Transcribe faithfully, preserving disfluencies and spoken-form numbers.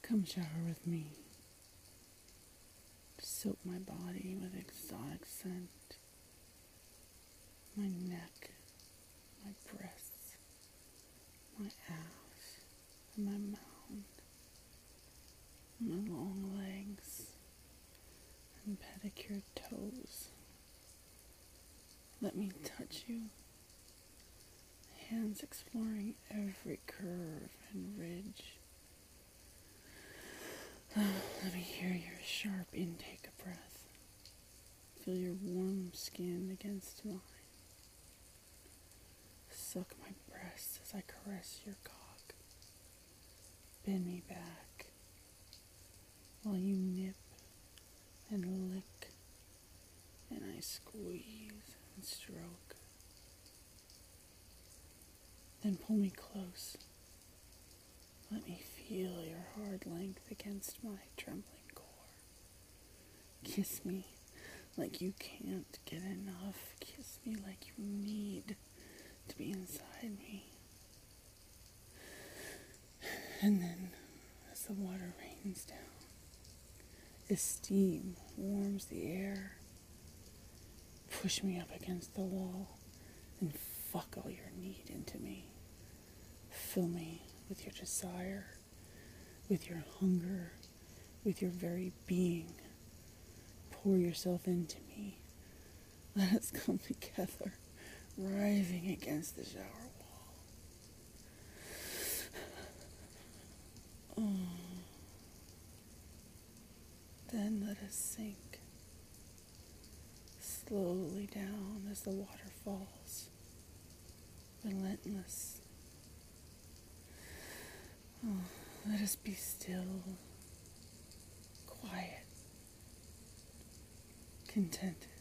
Come shower with me. Soak my body with exotic scent. My neck, my breasts, my ass, and my mound, my long legs, and pedicured toes. Let me touch you, hands exploring every curve and ridge. Let me hear your sharp intake of breath. Feel your warm skin against mine. Suck my breast as I caress your cock. Bend me back while you nip and lick, and I squeeze and stroke. Then pull me close. Let me feel your hard length against my trembling core. Kiss me like you can't get enough. Kiss me like you need to be inside me. And then, as the water rains down, as steam warms the air, push me up against the wall and fuck all your need into me. Fill me with your desire, with your hunger, with your very being. Pour yourself into me. Let us come together, writhing against the shower wall. Oh. Then let us sink slowly down as the water falls, relentless. Oh, let us be still, quiet, contented.